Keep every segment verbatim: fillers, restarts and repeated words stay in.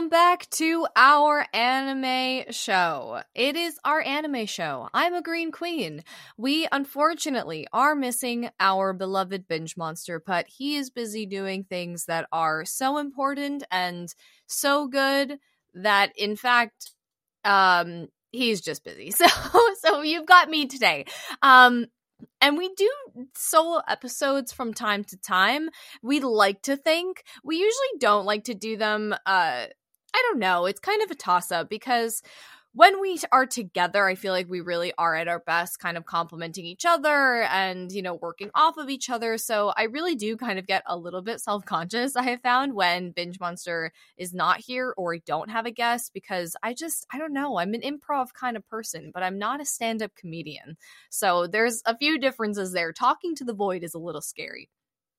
Welcome back to our anime show. It is our anime show. I'm a Green Queen. We unfortunately are missing our beloved Binge Monster, but he is busy doing things that are so important and so good that, in fact, um, he's just busy. So, so you've got me today. Um, And we do solo episodes from time to time. We like to think. We usually don't like to do them. Uh, I don't know. It's kind of a toss-up because when we are together, I feel like we really are at our best, kind of complimenting each other and, you know, working off of each other. So I really do kind of get a little bit self-conscious, I have found, when Binge Monster is not here or I don't have a guest, because I just, I don't know, I'm an improv kind of person, but I'm not a stand-up comedian. So there's a few differences there. Talking to the void is a little scary.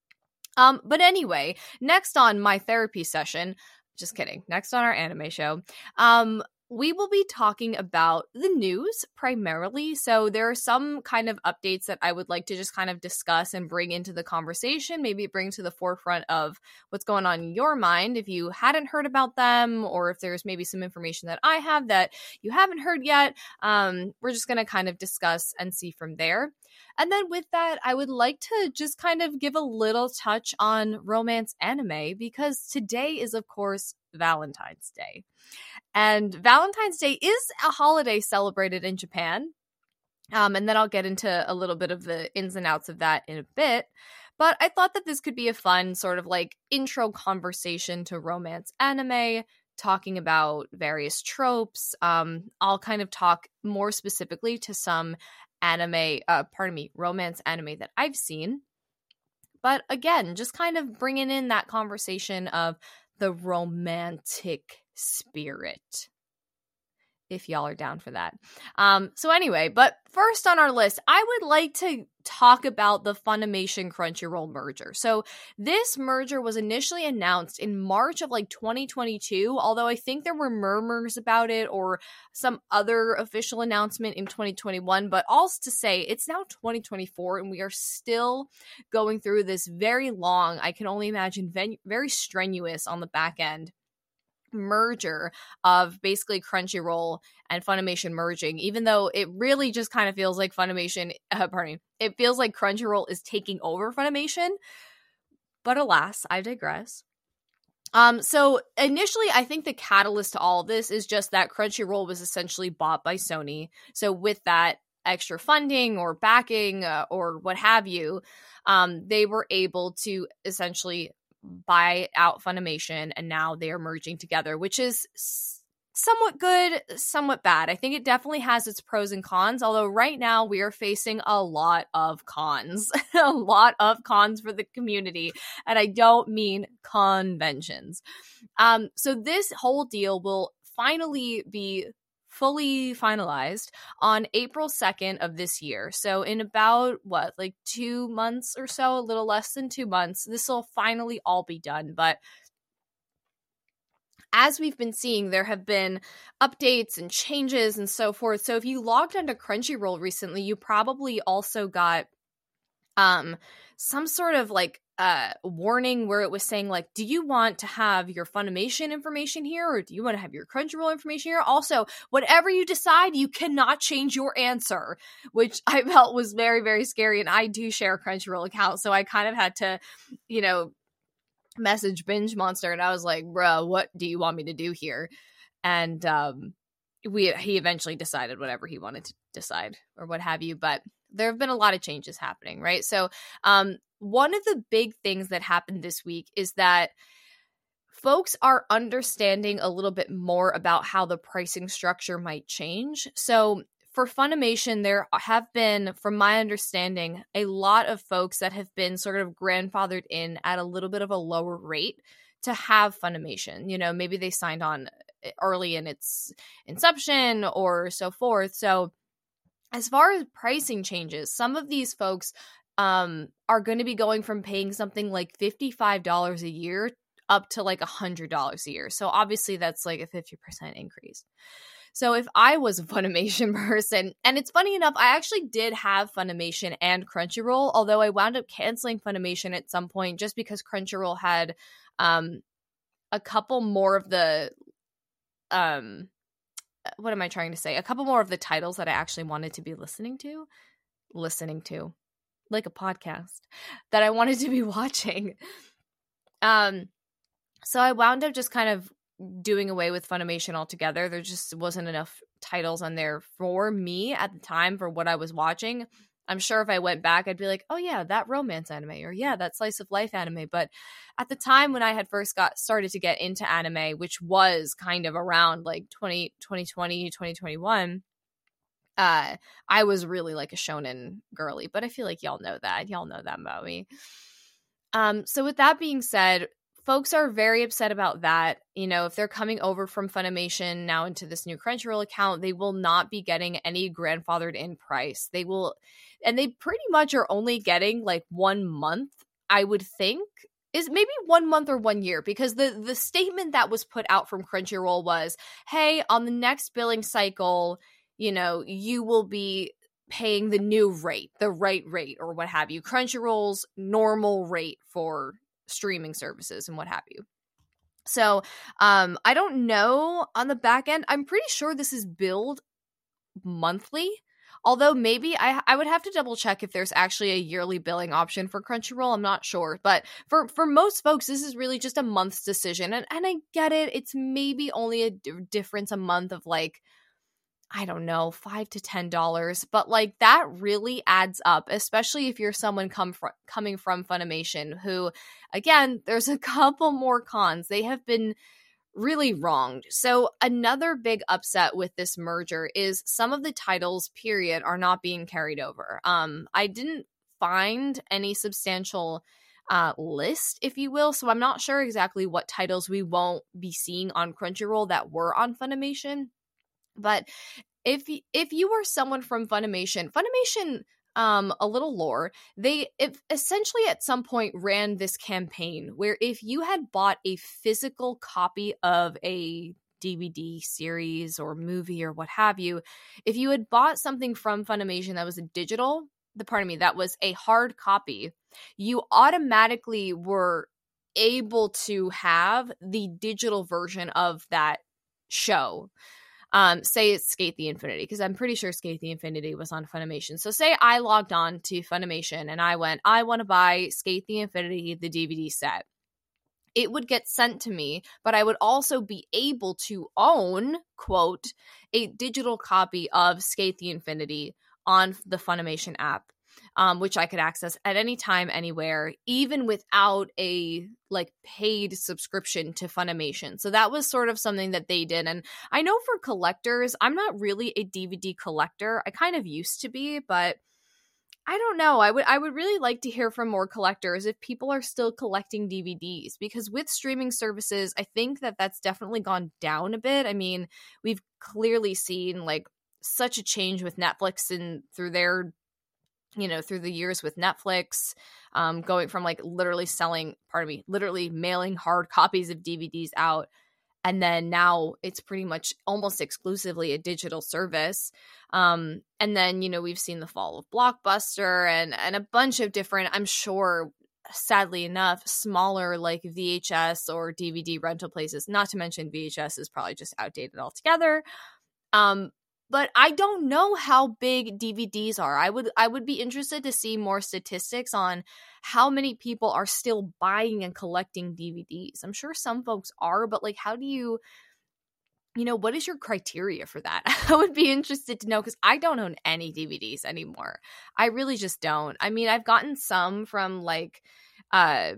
Um, but anyway, next on my therapy session, just kidding, next on our anime show, um, we will be talking about the news primarily. So there are some kind of updates that I would like to just kind of discuss and bring into the conversation, maybe bring to the forefront of what's going on in your mind if you hadn't heard about them, or if there's maybe some information that I have that you haven't heard yet. Um, we're just going to kind of discuss and see from there. And then with that, I would like to just kind of give a little touch on romance anime, because today is, of course, Valentine's Day. And Valentine's Day is a holiday celebrated in Japan. Um, and then I'll get into a little bit of the ins and outs of that in a bit. But I thought that this could be a fun sort of like intro conversation to romance anime, talking about various tropes. Um, I'll kind of talk more specifically to some anime, uh, pardon me, romance anime that I've seen. But again, just kind of bringing in that conversation of the romantic spirit, if y'all are down for that. Um, so anyway, but first on our list, I would like to talk about the Funimation Crunchyroll merger. So this merger was initially announced in March of like twenty twenty-two, although I think there were murmurs about it or some other official announcement in twenty twenty-one. But all to say, it's now twenty twenty-four and we are still going through this very long, I can only imagine, very strenuous on the back end merger of basically Crunchyroll and Funimation merging, even though it really just kind of feels like Funimation, uh, pardon me, it feels like Crunchyroll is taking over Funimation. But alas, I digress. Um, so initially, I think the catalyst to all of this is just that Crunchyroll was essentially bought by Sony. So with that extra funding or backing uh, or what have you, um, they were able to essentially buy out Funimation, and now they are merging together, which is s- somewhat good, somewhat bad. I think it definitely has its pros and cons, although right now we are facing a lot of cons, a lot of cons for the community, and I don't mean conventions. Um, so this whole deal will finally be fully finalized on April second of this year. So in about, what, like two months or so, a little less than two months, this will finally all be done. But as we've been seeing, there have been updates and changes and so forth. So if you logged onto Crunchyroll recently, you probably also got um some sort of like uh warning where it was saying like, do you want to have your Funimation information here, or do you want to have your Crunchyroll information here? Also, whatever you decide, you cannot change your answer, which I felt was very, very scary. And I do share a Crunchyroll account, so I kind of had to, you know, message Binge Monster, and I was like, bro, what do you want me to do here? And um we he eventually decided whatever he wanted to decide or what have you. But there have been a lot of changes happening, right? So um, one of the big things that happened this week is that folks are understanding a little bit more about how the pricing structure might change. So for Funimation, there have been, from my understanding, a lot of folks that have been sort of grandfathered in at a little bit of a lower rate to have Funimation. You know, maybe they signed on early in its inception or so forth. So as far as pricing changes, some of these folks um, are going to be going from paying something like fifty-five dollars a year up to like one hundred dollars a year. So obviously that's like a fifty percent increase. So if I was a Funimation person, and it's funny enough, I actually did have Funimation and Crunchyroll, although I wound up canceling Funimation at some point just because Crunchyroll had um, a couple more of the um what am I trying to say? A couple more of the titles that I actually wanted to be listening to, listening to, like a podcast that I wanted to be watching. Um, so I wound up just kind of doing away with Funimation altogether. There just wasn't enough titles on there for me at the time for what I was watching. I'm sure if I went back, I'd be like, oh yeah, that romance anime, or yeah, that slice of life anime. But at the time when I had first got started to get into anime, which was kind of around like twenty, twenty twenty, twenty twenty-one, uh, I was really like a shonen girly. But I feel like y'all know that. Y'all know that about me. Um, so with that being said, folks are very upset about that. You know, if they're coming over from Funimation now into this new Crunchyroll account, they will not be getting any grandfathered in price. They will, and they pretty much are only getting like one month, I would think, is maybe one month or one year, because the, the statement that was put out from Crunchyroll was, hey, on the next billing cycle, you know, you will be paying the new rate, the right rate, or what have you, Crunchyroll's normal rate for streaming services and what have you. So um, I don't know on the back end. I'm pretty sure this is billed monthly, although maybe I, I would have to double check if there's actually a yearly billing option for Crunchyroll. I'm not sure. But for, for most folks, this is really just a month's decision. And, and I get it. It's maybe only a d- difference a month of like, I don't know, five to ten dollars, but like that really adds up, especially if you're someone come fr- coming from Funimation, who, again, there's a couple more cons. They have been really wronged. So another big upset with this merger is some of the titles, period, are not being carried over. Um, I didn't find any substantial uh, list, if you will, so I'm not sure exactly what titles we won't be seeing on Crunchyroll that were on Funimation. But if if you were someone from Funimation, Funimation, um, a little lore, they if essentially at some point ran this campaign where if you had bought a physical copy of a D V D series or movie or what have you, if you had bought something from Funimation that was a digital, the pardon me, that was a hard copy, you automatically were able to have the digital version of that show. Um, say it's Skate the Infinity, because I'm pretty sure Skate the Infinity was on Funimation. So say I logged on to Funimation and I went, I want to buy Skate the Infinity, the D V D set. It would get sent to me, but I would also be able to own, quote, a digital copy of Skate the Infinity on the Funimation app. Um, which I could access at any time, anywhere, even without a like paid subscription to Funimation. So that was sort of something that they did. And I know for collectors, I'm not really a D V D collector. I kind of used to be, but I don't know. I would I would really like to hear from more collectors if people are still collecting D V Ds, because with streaming services, I think that that's definitely gone down a bit. I mean, we've clearly seen like such a change with Netflix and through their you know, through the years with Netflix, um, going from like literally selling, pardon me, literally mailing hard copies of D V Ds out. And then now it's pretty much almost exclusively a digital service. Um, and then, you know, we've seen the fall of Blockbuster and, and a bunch of different, I'm sure, sadly enough, smaller like V H S or D V D rental places, not to mention V H S is probably just outdated altogether. Um, But I don't know how big D V Ds are. I would I would be interested to see more statistics on how many people are still buying and collecting D V Ds. I'm sure some folks are, but like how do you, you know, what is your criteria for that? I would be interested to know, because I don't own any D V Ds anymore. I really just don't. I mean, I've gotten some from like uh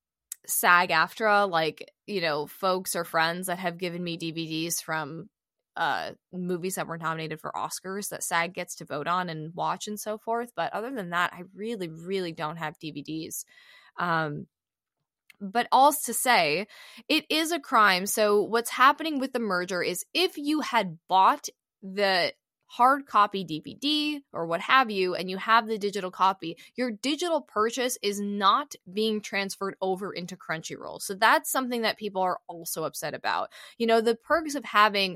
SAG-AFTRA, like, you know, folks or friends that have given me D V Ds from uh movies that were nominated for Oscars that SAG gets to vote on and watch and so forth. But other than that, I really, really don't have D V Ds. Um, but all to say, it is a crime. So what's happening with the merger is if you had bought the hard copy D V D or what have you, and you have the digital copy, your digital purchase is not being transferred over into Crunchyroll. So that's something that people are also upset about. You know, the perks of having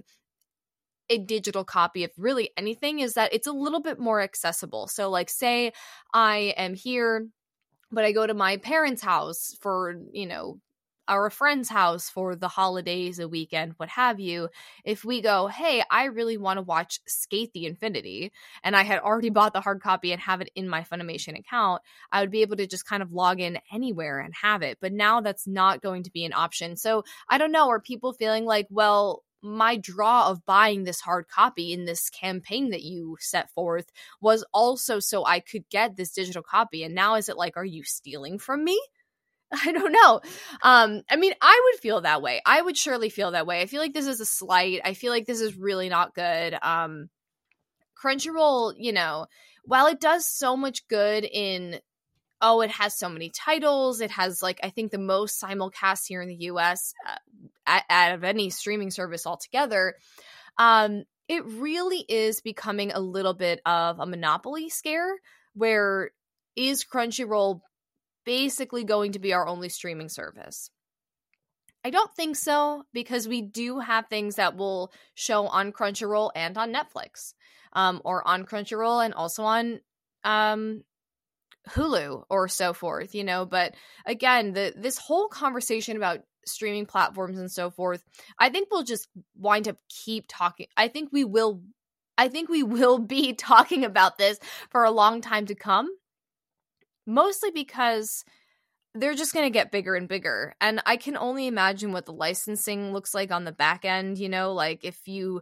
a digital copy of really anything is that it's a little bit more accessible. So like say I am here, but I go to my parents' house for, you know, or a friend's house for the holidays, a weekend, what have you, if we go, hey, I really want to watch Skate the Infinity, and I had already bought the hard copy and have it in my Funimation account, I would be able to just kind of log in anywhere and have it. But now that's not going to be an option. So I don't know, are people feeling like, well, my draw of buying this hard copy in this campaign that you set forth was also so I could get this digital copy, and now is it like, are you stealing from me? I don't know. Um, I mean, I would feel that way. I would surely feel that way. I feel like this is a slight. I feel like this is really not good. Um, Crunchyroll, you know, while it does so much good in, oh, it has so many titles. It has, like, I think the most simulcasts here in the U S uh, out of any streaming service altogether. Um, it really is becoming a little bit of a monopoly scare, where is Crunchyroll basically going to be our only streaming service? I don't think so, because we do have things that will show on Crunchyroll and on Netflix, um, or on Crunchyroll and also on um, Hulu or so forth, you know. But again, the this whole conversation about streaming platforms and so forth, I think we'll just wind up keep talking. I think we will. I think we will be talking about this for a long time to come. Mostly because they're just going to get bigger and bigger. And I can only imagine what the licensing looks like on the back end, you know, like if you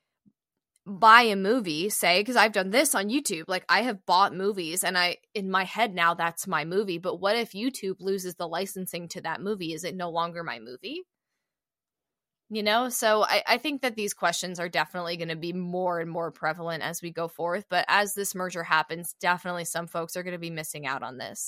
buy a movie, say, because I've done this on YouTube, like I have bought movies and I, in my head now, that's my movie. But what if YouTube loses the licensing to that movie? Is it no longer my movie? You know, so I, I think that these questions are definitely going to be more and more prevalent as we go forth. But as this merger happens, definitely some folks are going to be missing out on this.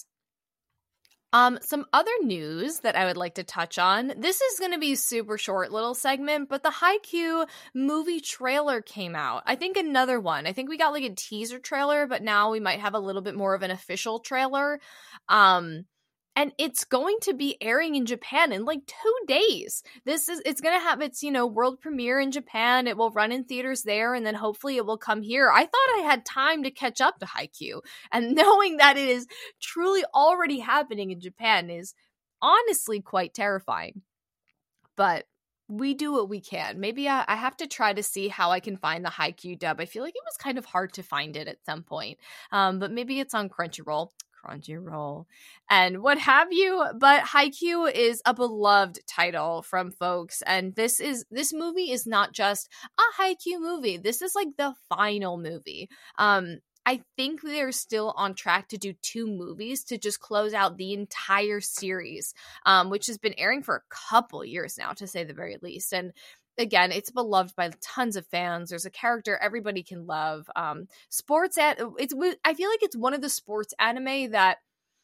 Um, some other news that I would like to touch on. This is going to be a super short little segment, but the Haikyuu movie trailer came out. I think another one. I think we got like a teaser trailer, but now we might have a little bit more of an official trailer. Um, And it's going to be airing in Japan in like two days. This is, it's going to have its, you know, world premiere in Japan. It will run in theaters there, and then hopefully it will come here. I thought I had time to catch up to Haikyuu, and knowing that it is truly already happening in Japan is honestly quite terrifying. But we do what we can. Maybe I, I have to try to see how I can find the Haikyuu dub. I feel like it was kind of hard to find it at some point. Um, but maybe it's on Crunchyroll. Crunchyroll and what have you, but Haikyuu is a beloved title from folks, and this is this movie is not just a Haikyuu movie. This is like the final movie. Um, I think they're still on track to do two movies to just close out the entire series, um, which has been airing for a couple years now, to say the very least. And again, it's beloved by tons of fans. There's a character everybody can love. Um, sports at it's. I feel like it's one of the sports anime that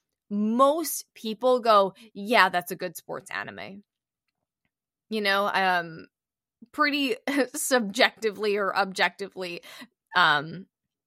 most people go, yeah, that's a good sports anime. You know, um, pretty subjectively or objectively, um,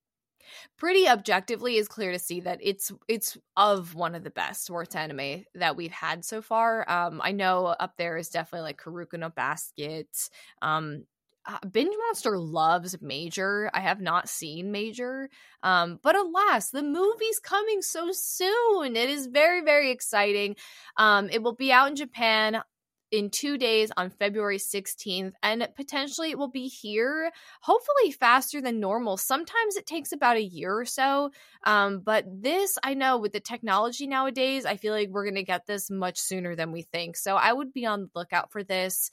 pretty objectively is clear to see that it's it's of one of the best sports anime that we've had so far. Um, I know up there is definitely like Kuroko no Basket. Um, uh, Binge Monster loves Major. I have not seen Major, um, but alas, the movie's coming so soon. It is very, very exciting. Um, it will be out in Japan in two days on February sixteenth, and potentially it will be here hopefully faster than normal. Sometimes it takes about a year or so, um, but this, I know with the technology nowadays, I feel like we're going to get this much sooner than we think. So I would be on the lookout for this,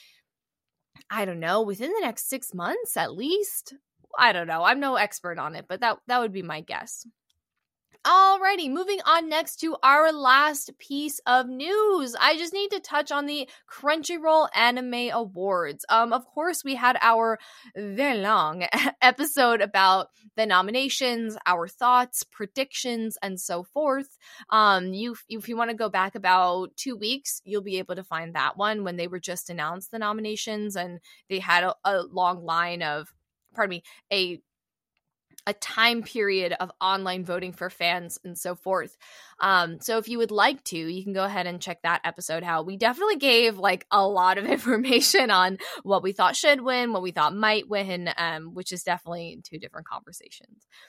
I don't know, within the next six months at least. I don't know. I'm no expert on it, but that that would be my guess. Alrighty, moving on next to our last piece of news. I just need to touch on the Crunchyroll Anime Awards. Um, of course, we had our very long episode about the nominations, our thoughts, predictions, and so forth. Um, you, if you want to go back about two weeks, you'll be able to find that one when they were just announced the nominations, and they had a, a long line of, pardon me, a a time period of online voting for fans and so forth. Um, so if you would like to, you can go ahead and check that episode out. We definitely gave like a lot of information on what we thought should win, what we thought might win, um, which is definitely two different conversations.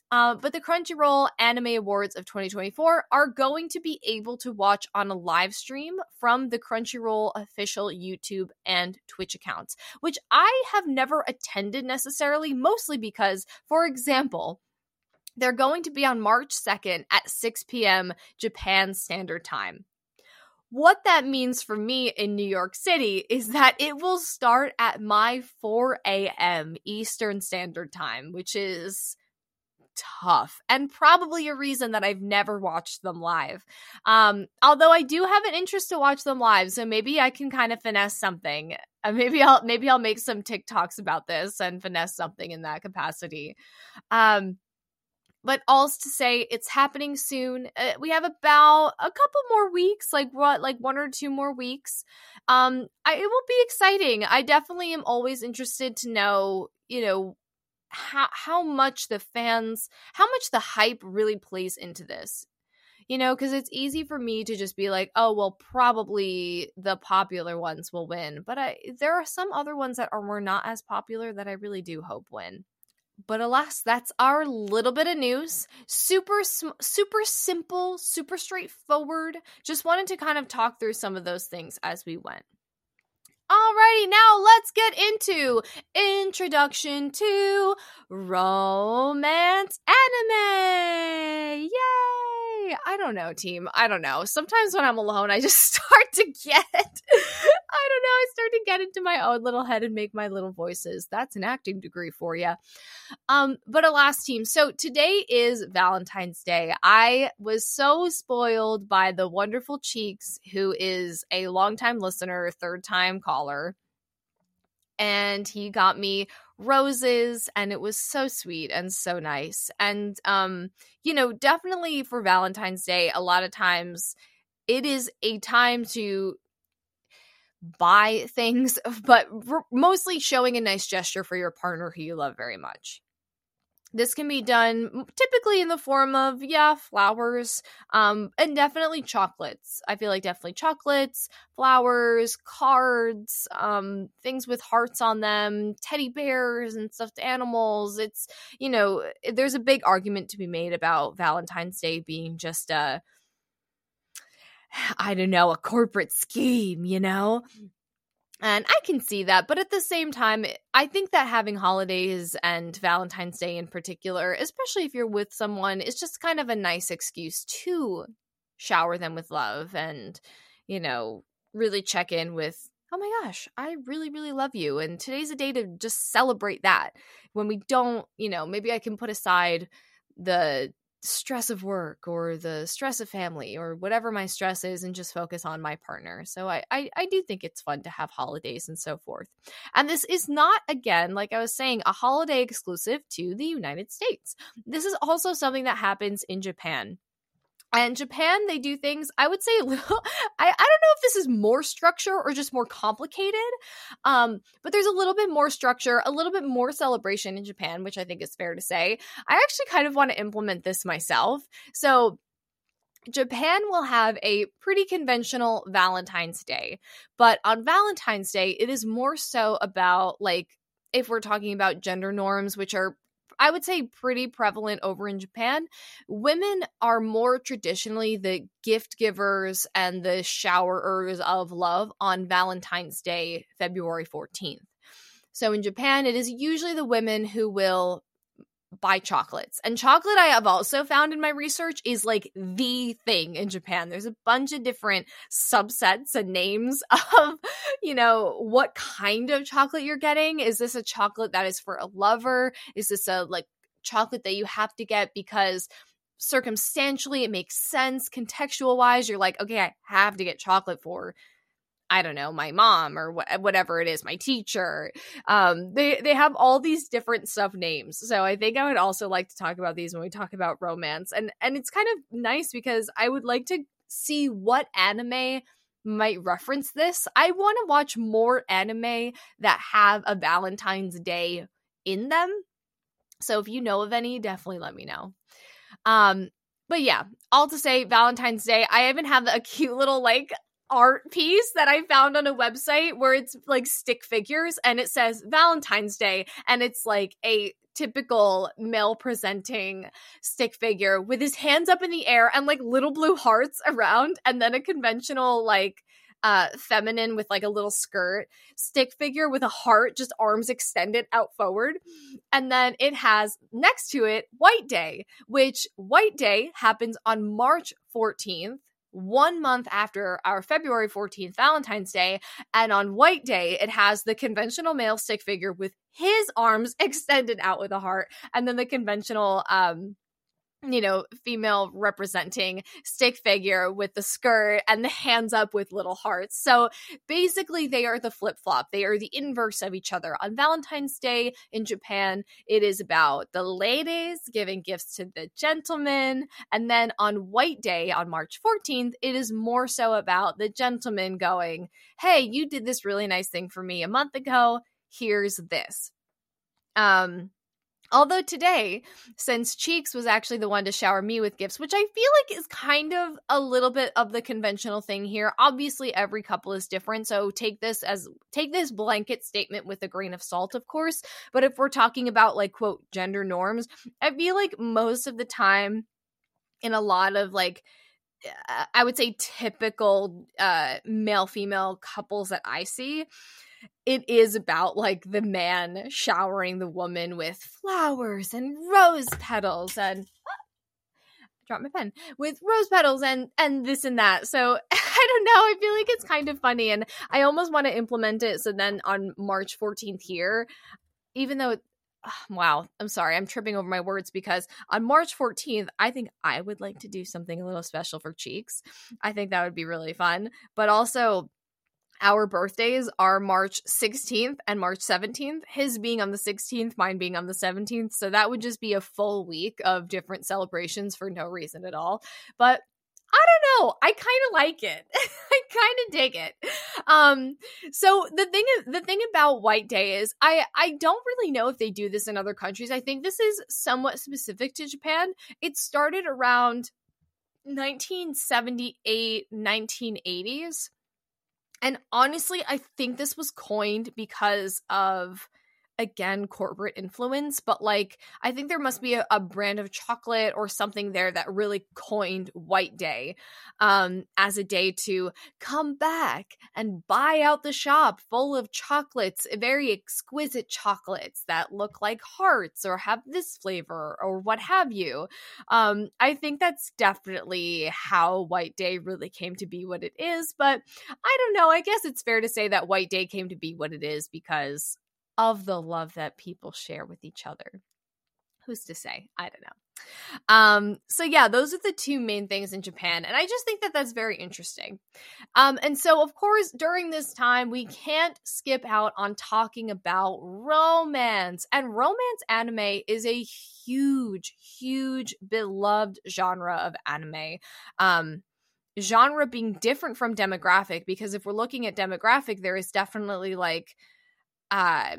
Uh, but the Crunchyroll Anime Awards of twenty twenty-four are going to be able to watch on a live stream from the Crunchyroll official YouTube and Twitch accounts, which I have never attended necessarily, mostly because, for example, they're going to be on March second at six p.m. Japan Standard Time. What that means for me in New York City is that it will start at my four a.m. Eastern Standard Time, which is tough and probably a reason that I've never watched them live. Um, although I do have an interest to watch them live, so maybe I can kind of finesse something. Uh, maybe I'll maybe I'll make some TikToks about this and finesse something in that capacity. Um, but all's to say, it's happening soon. Uh, we have about a couple more weeks, like what, like one or two more weeks. Um, I, it will be exciting. I definitely am always interested to know, you know, how how much the fans, how much the hype really plays into this. You know, because it's easy for me to just be like, oh, well, probably the popular ones will win. But I, there are some other ones that are were not as popular that I really do hope win. But alas, that's our little bit of news. Super, super simple, super straightforward. Just wanted to kind of talk through some of those things as we went. Alrighty, now let's get into Introduction to Romance Anime! Yay! I don't know, team. I don't know. Sometimes when I'm alone, I just start to get... I don't know. I start to get into my own little head and make my little voices. That's an acting degree for you. Um, but alas, team. So today is Valentine's Day. I was so spoiled by the wonderful Cheeks, who is a longtime listener, third time caller. And he got me roses, and it was so sweet and so nice. And, um, you know, definitely for Valentine's Day, a lot of times it is a time to buy things, but r- mostly showing a nice gesture for your partner who you love very much. This can be done typically in the form of, yeah, flowers, um, and definitely chocolates. I feel like definitely chocolates, flowers, cards, um, things with hearts on them, teddy bears and stuffed animals. It's, you know, there's a big argument to be made about Valentine's Day being just a, I don't know, a corporate scheme, you know? And I can see that, but at the same time, I think that having holidays and Valentine's Day in particular, especially if you're with someone, is just kind of a nice excuse to shower them with love and, you know, really check in with, oh my gosh, I really, really love you. And today's a day to just celebrate that. When we don't, you know, maybe I can put aside the stress of work or the stress of family or whatever my stress is and just focus on my partner. So I, I I do think it's fun to have holidays and so forth. And this is not, again, like I was saying, a holiday exclusive to the United States. This is also something that happens in Japan. And Japan, they do things, I would say a little, I, I don't know if this is more structure or just more complicated, um, but there's a little bit more structure, a little bit more celebration in Japan, which I think is fair to say. I actually kind of want to implement this myself. So Japan will have a pretty conventional Valentine's Day, but on Valentine's Day, it is more so about, like, if we're talking about gender norms, which are, I would say, pretty prevalent over in Japan, women are more traditionally the gift givers and the showerers of love on Valentine's Day, February fourteenth. So in Japan, it is usually the women who will buy chocolates. And chocolate, I have also found in my research, is like the thing in Japan. There's a bunch of different subsets and names of, you know, what kind of chocolate you're getting. Is this a chocolate that is for a lover? Is this a like chocolate that you have to get because circumstantially it makes sense? Contextual wise, you're like, okay, I have to get chocolate for, I don't know, my mom or wh- whatever it is, my teacher. Um, they, they have all these different sub names. So I think I would also like to talk about these when we talk about romance. And, and it's kind of nice because I would like to see what anime might reference this. I want to watch more anime that have a Valentine's Day in them. So if you know of any, definitely let me know. Um, but yeah, all to say, Valentine's Day, I even have a cute little like art piece that I found on a website where it's like stick figures and it says Valentine's Day, and it's like a typical male presenting stick figure with his hands up in the air and like little blue hearts around, and then a conventional like uh feminine with like a little skirt stick figure with a heart, just arms extended out forward. And then it has next to it White Day, which White Day happens on March fourteenth, one month after our February fourteenth Valentine's Day. And on White Day, it has the conventional male stick figure with his arms extended out with a heart, and then the conventional um you know, female representing stick figure with the skirt and the hands up with little hearts. So basically they are the flip-flop. They are the inverse of each other. On Valentine's Day in Japan, it is about the ladies giving gifts to the gentlemen. And then on White Day on March fourteenth, it is more so about the gentleman going, hey, you did this really nice thing for me a month ago. Here's this. Um, Although today, since Cheeks was actually the one to shower me with gifts, which I feel like is kind of a little bit of the conventional thing here. Obviously, every couple is different, so take this as take this blanket statement with a grain of salt, of course. But if we're talking about like quote gender norms, I feel like most of the time in a lot of like I would say typical uh, male-female couples that I see, it is about like the man showering the woman with flowers and rose petals and ah, drop my pen with rose petals and and this and that. So I don't know, I feel like it's kind of funny, and I almost want to implement it so then on March fourteenth here, even though it, oh, wow, I'm sorry, I'm tripping over my words, because on March fourteenth I think I would like to do something a little special for Cheeks. I think that would be really fun. But also our birthdays are March sixteenth and March seventeenth, his being on the sixteenth, mine being on the seventeenth. So that would just be a full week of different celebrations for no reason at all. But I don't know, I kind of like it. I kind of dig it. Um, so the thing is, the thing about White Day is I, I don't really know if they do this in other countries. I think this is somewhat specific to Japan. It started around nineteen seventy-eight, nineteen eighties. And honestly, I think this was coined because of, again, corporate influence. But like, I think there must be a, a brand of chocolate or something there that really coined White Day um, as a day to come back and buy out the shop full of chocolates, very exquisite chocolates that look like hearts or have this flavor or what have you. Um, I think that's definitely how White Day really came to be what it is. But I don't know. I guess it's fair to say that White Day came to be what it is because of the love that people share with each other. Who's to say? I don't know. Um, so yeah, those are the two main things in Japan. And I just think that that's very interesting. Um, and so, of course, during this time, we can't skip out on talking about romance. And romance anime is a huge, huge, beloved genre of anime. Um, genre being different from demographic, because if we're looking at demographic, there is definitely like uh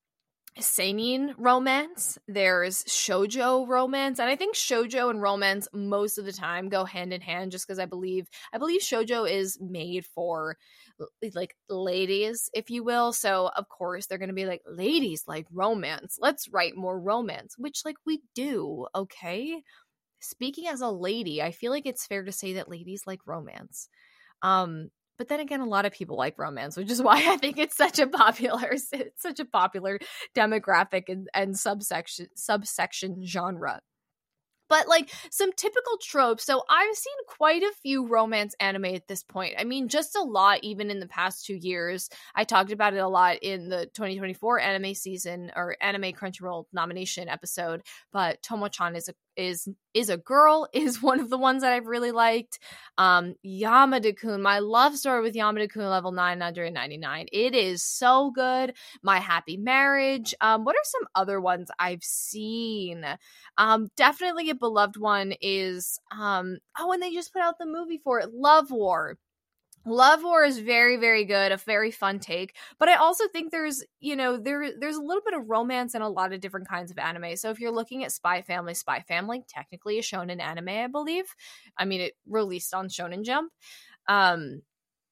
seinen romance, there's shoujo romance, and I think shoujo and romance most of the time go hand in hand, just because I believe I believe shoujo is made for like ladies, if you will. So of course they're going to be like, ladies like romance, let's write more romance, which like we do. Okay, speaking as a lady, I feel like it's fair to say that ladies like romance. Um But then again, a lot of people like romance, which is why I think it's such a popular, it's such a popular demographic and, and subsection subsection genre. But like some typical tropes. So I've seen quite a few romance anime at this point. I mean, just a lot, even in the past two years. I talked about it a lot in the twenty twenty-four anime season or anime Crunchyroll nomination episode. But Tomo-chan is a is is a girl is one of the ones that I've really liked. Um, Yamada-kun, my love story with Yamada-kun level nine hundred ninety-nine. It is so good. My Happy Marriage. Um, what are some other ones I've seen? Um, definitely a beloved one is um, oh, and they just put out the movie for it, Love War. Love War is very, very good, a very fun take. But I also think there's, you know, there there's a little bit of romance in a lot of different kinds of anime. So if you're looking at Spy Family, Spy Family technically a shonen anime, I believe. I mean, it released on Shonen Jump. Um,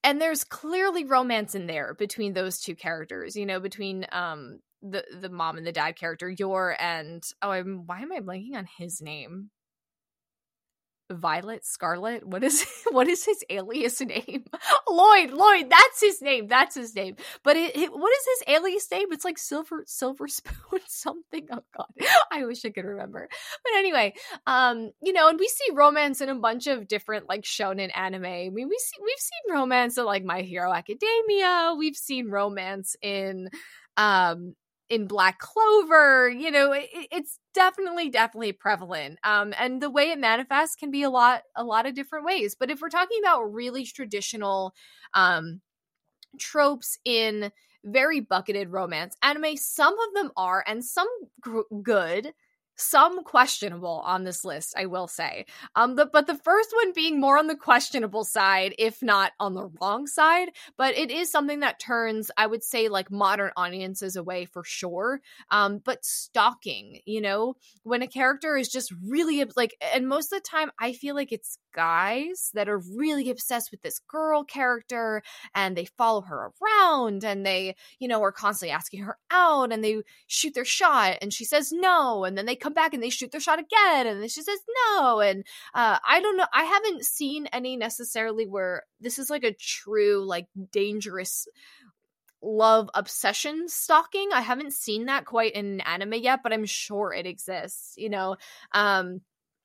and there's clearly romance in there between those two characters, you know, between um the the mom and the dad character, Yor, and oh, I'm why am I blanking on his name? Violet, Scarlet, what is what is his alias name? Lloyd, Lloyd, that's his name, that's his name. But it, it, what is his alias name? It's like Silver Silver Spoon something. Oh god, I wish I could remember. But anyway, um, you know, and we see romance in a bunch of different like shonen anime. I mean, we see we've seen romance in like My Hero Academia. We've seen romance in, um. in Black Clover, you know, it, it's definitely, definitely prevalent. Um, and the way it manifests can be a lot, a lot of different ways. But if we're talking about really traditional um, tropes in very bucketed romance anime, some of them are, and some gr- good, some questionable on this list, I will say. Um, the, but the first one being more on the questionable side, if not on the wrong side. But it is something that turns, I would say, like modern audiences away for sure. Um, but stalking, you know, when a character is just really like, and most of the time, I feel like it's guys that are really obsessed with this girl character, and they follow her around, and they, you know, are constantly asking her out, and they shoot their shot, and she says no, and then they come back and they shoot their shot again, and then she says no. And uh I don't know, I haven't seen any necessarily where this is like a true like dangerous love obsession stalking. I haven't seen that quite in an anime yet, but I'm sure it exists, you know. Um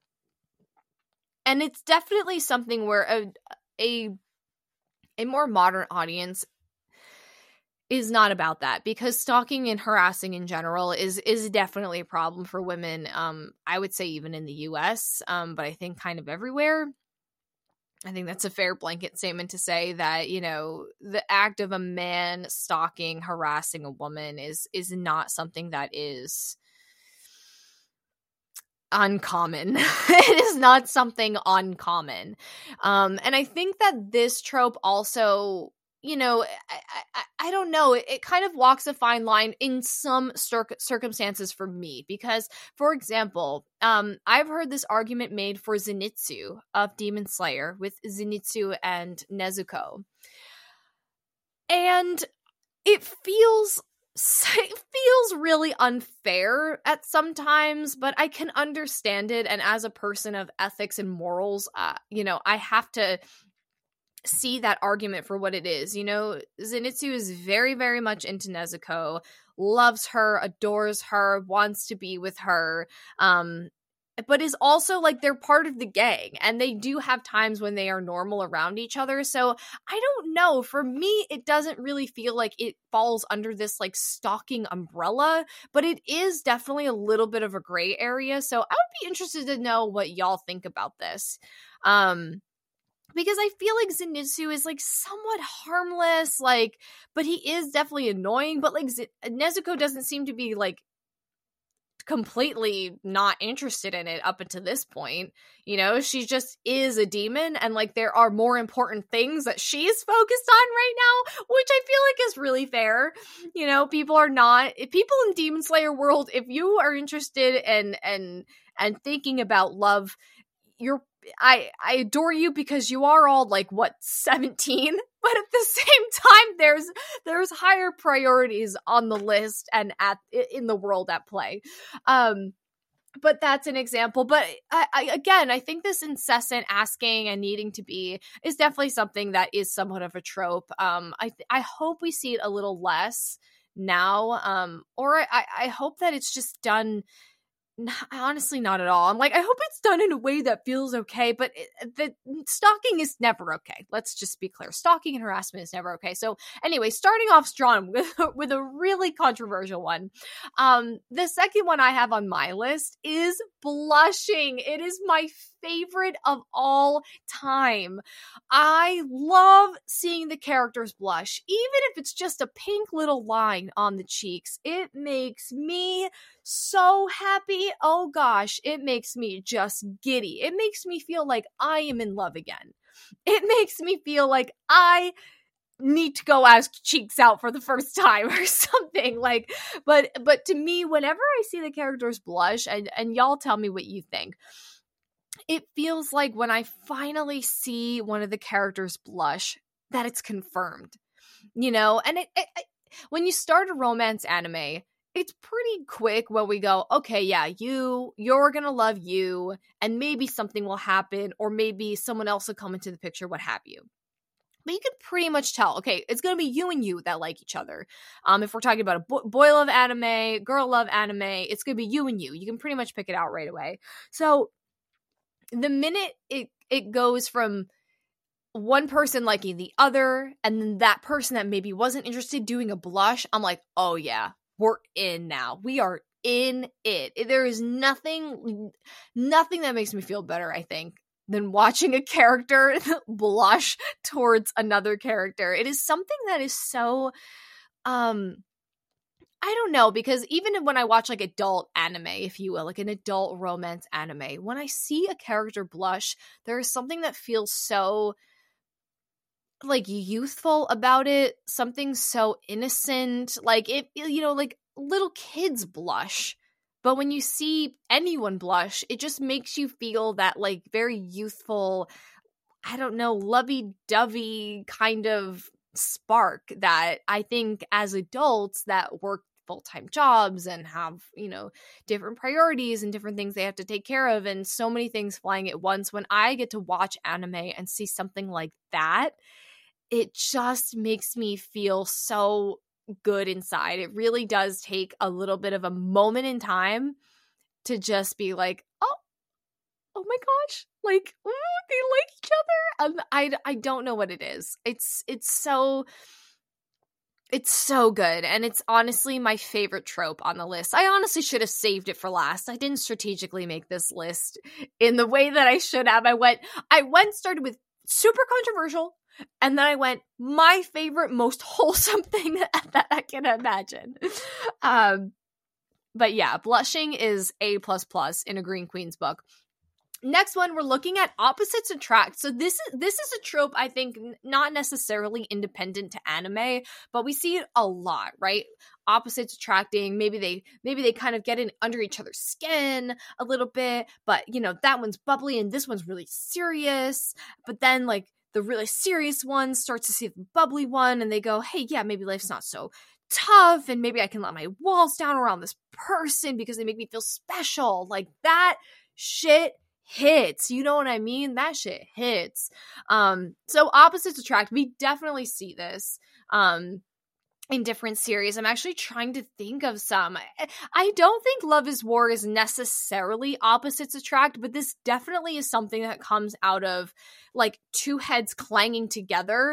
and it's definitely something where a a a more modern audience is not about that, because stalking and harassing in general is is definitely a problem for women. Um, I would say even in the U S, um, but I think kind of everywhere. I think that's a fair blanket statement to say that, you know, the act of a man stalking, harassing a woman is is not something that is uncommon. It is not something uncommon. Um, and I think that this trope also, you know, I, I, I don't know, it, it kind of walks a fine line in some cir- circumstances for me, because, for example, um, I've heard this argument made for Zenitsu of Demon Slayer with Zenitsu and Nezuko. And it feels it feels really unfair at sometimes, but I can understand it. And as a person of ethics and morals, uh, you know, I have to see that argument for what it is. You know, Zenitsu is very, very much into Nezuko, loves her, adores her, wants to be with her, um, but is also like they're part of the gang, and they do have times when they are normal around each other. So I don't know. For me, it doesn't really feel like it falls under this like stalking umbrella, but it is definitely a little bit of a gray area. So I would be interested to know what y'all think about this. Um, Because I feel like Zenitsu is, like, somewhat harmless, like, but he is definitely annoying, but, like, Z- Nezuko doesn't seem to be, like, completely not interested in it up until this point. You know, she just is a demon, and, like, there are more important things that she's focused on right now, which I feel like is really fair. You know, people are not, if people in Demon Slayer world, if you are interested in, and, and thinking about love, you're I I adore you, because you are all like what seventeen, but at the same time there's there's higher priorities on the list and at in the world at play. Um but that's an example. But I, I again, I think this incessant asking and needing to be is definitely something that is somewhat of a trope. Um I th- I hope we see it a little less now. Um or I I hope that it's just done. Honestly, not at all. I'm like, I hope it's done in a way that feels okay, but it, the stalking is never okay. Let's just be clear. Stalking and harassment is never okay. So anyway, starting off strong with, with a really controversial one. Um, the second one I have on my list is blushing. It is my favorite of all time. I love seeing the characters blush, even if it's just a pink little line on the cheeks. It makes me so happy. Oh gosh, it makes me just giddy. It makes me feel like I am in love again. It makes me feel like I need to go ask cheeks out for the first time or something. Like, but but to me, whenever I see the characters blush, and, and y'all tell me what you think, it feels like when I finally see one of the characters blush, that it's confirmed, you know? And it, it, it when you start a romance anime, it's pretty quick when we go, okay, yeah, you, you're gonna love you, and maybe something will happen, or maybe someone else will come into the picture, what have you. But you can pretty much tell, okay, it's gonna be you and you that like each other. Um, if we're talking about a bo- boy love anime, girl love anime, it's gonna be you and you. You can pretty much pick it out right away. So the minute it it goes from one person liking the other, and then that person that maybe wasn't interested doing a blush, I'm like, oh yeah, we're in now. We are in it. There is nothing, nothing that makes me feel better, I think, than watching a character blush towards another character. It is something that is so, um, I don't know, because even when I watch like adult anime, if you will, like an adult romance anime, when I see a character blush, there is something that feels so like youthful about it, something so innocent, like it, you know, like little kids blush. But when you see anyone blush, it just makes you feel that like very youthful, I don't know, lovey-dovey kind of spark that I think as adults that work full-time jobs and have, you know, different priorities and different things they have to take care of and so many things flying at once, when I get to watch anime and see something like that, it just makes me feel so good inside. It really does take a little bit of a moment in time to just be like, oh, oh my gosh, like, ooh, they like each other. And I, I don't know what it is. It's, it's so, it's so good. And it's honestly my favorite trope on the list. I honestly should have saved it for last. I didn't strategically make this list in the way that I should have. I went, I went started with super controversial. And then I went, my favorite, most wholesome thing that I can imagine. Um, but yeah, blushing is A plus plus in a Green Queen's book. Next one, we're looking at opposites attract. So this is this is a trope, I think, not necessarily independent to anime, but we see it a lot, right? Opposites attracting. Maybe they maybe they kind of get in under each other's skin a little bit, but you know, that one's bubbly and this one's really serious. But then like the really serious one starts to see the bubbly one and they go, hey, yeah, maybe life's not so tough and maybe I can let my walls down around this person because they make me feel special. Like that shit hits. You know what I mean? That shit hits. Um, so opposites attract. We definitely see this. Um, in different series. I'm actually trying to think of some. I don't think Love is War is necessarily opposites attract, but this definitely is something that comes out of like two heads clanging together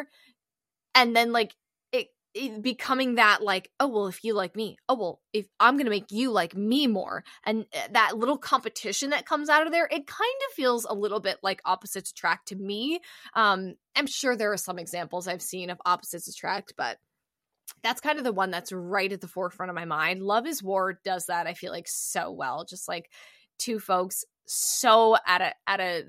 and then like it, it becoming that like, oh, well, if you like me, oh, well, if I'm going to make you like me more. And that little competition that comes out of there, it kind of feels a little bit like opposites attract to me. Um, I'm sure there are some examples I've seen of opposites attract, but that's kind of the one that's right at the forefront of my mind. Love is War does that, I feel like, so well. Just like two folks so at a at a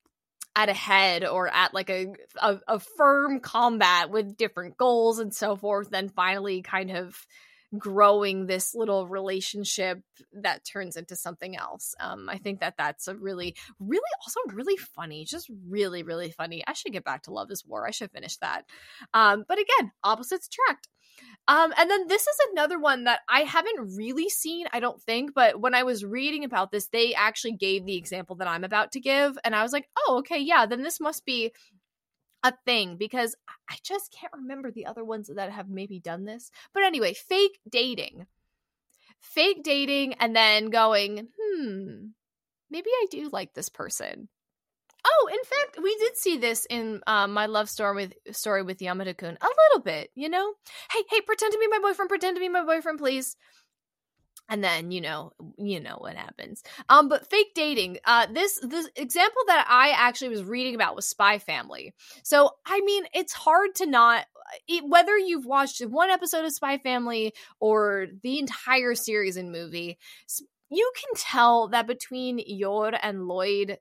at a head or at like a, a a firm combat with different goals and so forth, then finally kind of growing this little relationship that turns into something else. Um, I think that that's a really, really also really funny, just really, really funny. I should get back to Love is War. I should finish that. Um, but again, opposites attract. Um, and then this is another one that I haven't really seen, I don't think, but when I was reading about this, they actually gave the example that I'm about to give. And I was like, oh, okay, yeah, then this must be a thing because I just can't remember the other ones that have maybe done this. But anyway, fake dating. Fake dating and then going, hmm, maybe I do like this person. Oh, in fact, we did see this in uh, my love story with story with Yamada-kun a little bit, you know? Hey, hey, pretend to be my boyfriend, pretend to be my boyfriend, please. And then, you know, you know what happens. Um, but fake dating, uh, this, this example that I actually was reading about was Spy Family. So, I mean, it's hard to not, it, whether you've watched one episode of Spy Family or the entire series and movie, you can tell that between Yor and Lloyd,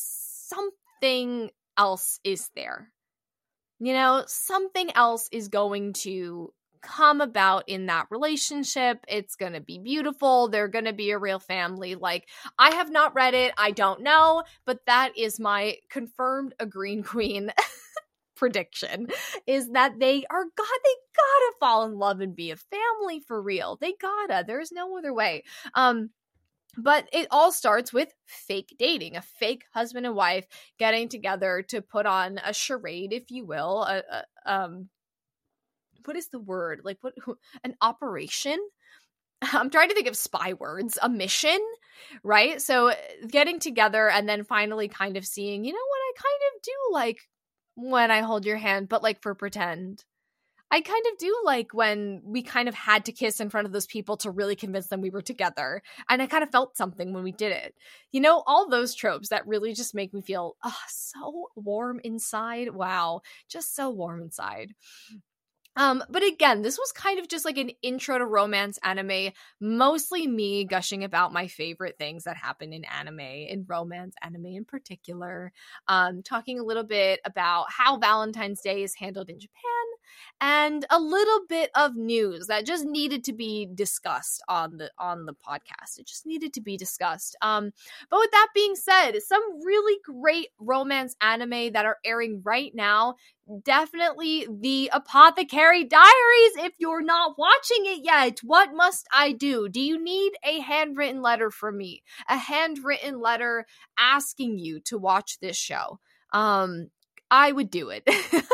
something else is there. You know, something else is going to come about in that relationship. It's going to be beautiful. They're going to be a real family. Like, I have not read it. I don't know, but that is my confirmed A Green Queen prediction is that they are god they gotta fall in love and be a family for real. They gotta. There's no other way. Um But it all starts with fake dating, a fake husband and wife getting together to put on a charade, if you will. A, a, um, what is the word? Like what? An operation? I'm trying to think of spy words. A mission, right? So getting together and then finally kind of seeing, you know what? I kind of do like when I hold your hand, but like for pretend. I kind of do like when we kind of had to kiss in front of those people to really convince them we were together. And I kind of felt something when we did it. You know, all those tropes that really just make me feel oh, so warm inside. Wow. Just so warm inside. Um, but again, this was kind of just like an intro to romance anime, mostly me gushing about my favorite things that happen in anime, in romance anime in particular, um, talking a little bit about how Valentine's Day is handled in Japan, and a little bit of news that just needed to be discussed on the on the podcast. It just needed to be discussed. Um, but with that being said, some really great romance anime that are airing right now. Definitely the Apothecary Diaries. If you're not watching it yet, what must I do? Do you need a handwritten letter from me? A handwritten letter asking you to watch this show? Um, I would do it.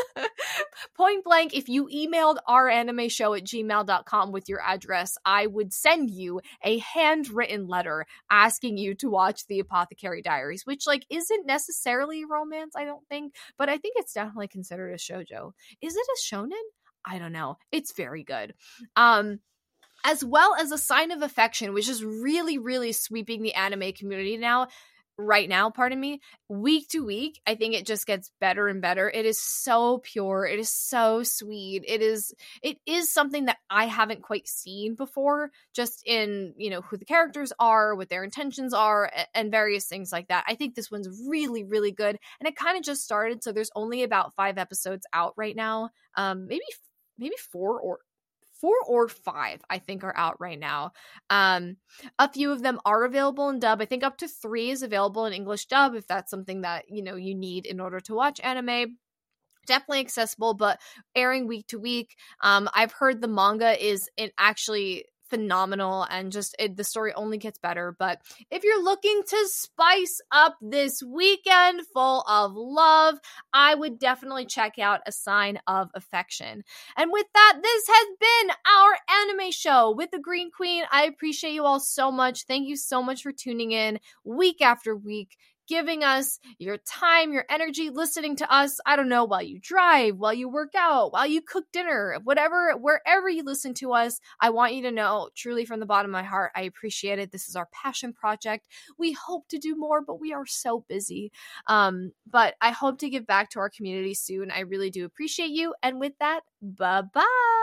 Point blank, if you emailed our anime show at gmail dot com with your address, I would send you a handwritten letter asking you to watch the Apothecary Diaries, which like isn't necessarily romance, I don't think, but I think it's definitely considered a shoujo. Is it a shonen? I don't know. It's very good. Um, as well as A Sign of Affection, which is really, really sweeping the anime community now. Right now, pardon me, week to week, I think it just gets better and better. It is so pure. It is so sweet. It is, it is something that I haven't quite seen before, just in, you know, who the characters are, what their intentions are, and various things like that. I think this one's really, really good. And it kind of just started. So there's only about five episodes out right now. Um, maybe, maybe four or Four or five, I think, are out right now. Um, a few of them are available in dub. I think up to three is available in English dub if that's something that, you know, you need in order to watch anime. Definitely accessible, but airing week to week. Um, I've heard the manga is in actually phenomenal and just it, the story only gets better. But if you're looking to spice up this weekend full of love, I would definitely check out A Sign of Affection. And with that, this has been our anime show with the Green Queen. I appreciate you all so much. Thank you so much for tuning in week after week, giving us your time, your energy, listening to us, I don't know, while you drive, while you work out, while you cook dinner, whatever, wherever you listen to us. I want you to know, truly from the bottom of my heart, I appreciate it. This is our passion project. We hope to do more, but we are so busy. Um, but I hope to give back to our community soon. I really do appreciate you. And with that, bye-bye.